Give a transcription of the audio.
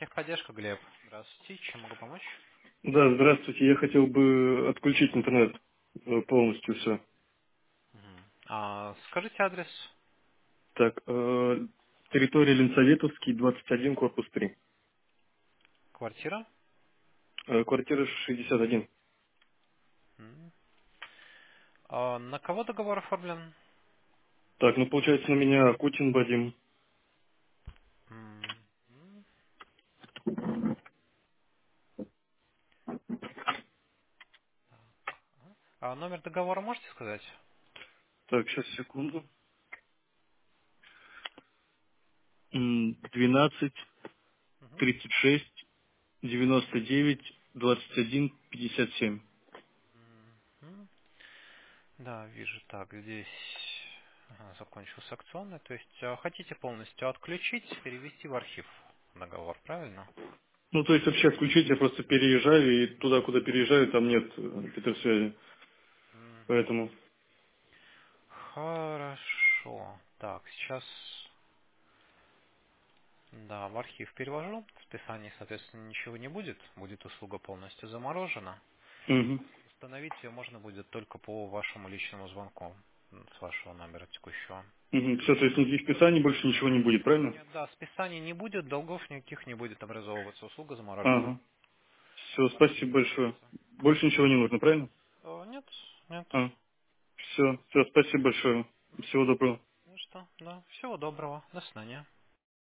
Техподдержка, Глеб. Здравствуйте, чем могу помочь? Да, здравствуйте. Я хотел бы отключить интернет полностью все. Мгм. Скажите адрес. Так, территория Ленсоветовский, 21, корпус 3. Квартира. Квартира 61. М. На кого договор оформлен? Так, ну получается на меня Кутин Вадим. М. Номер договора можете сказать? Так, сейчас секунду. 12, Мгм. 36, 99, 21, 57. Мгм. Да, вижу так, здесь закончился акционный. То есть хотите полностью отключить, перевести в архив договор, правильно? Ну, то есть вообще отключить, я просто переезжаю, и туда, куда переезжаю, там нет этой связи. Мгм. Поэтому. Хорошо. Так, сейчас да, в архив перевожу. В списании, соответственно, ничего не будет. Будет услуга полностью заморожена. Мгм. Установить ее можно будет только по вашему личному звонку с вашего номера текущего. Мгм. Все, то есть никаких списаний больше ничего не будет, правильно? Нет, да, списаний не будет, долгов никаких не будет образовываться. Услуга заморожена. Ага. Все, В спасибо архиве большое. находится. Больше ничего не нужно, правильно? Нет, нет. Все, все, спасибо большое. Всего доброго. Ну что, да, всего доброго. До свидания.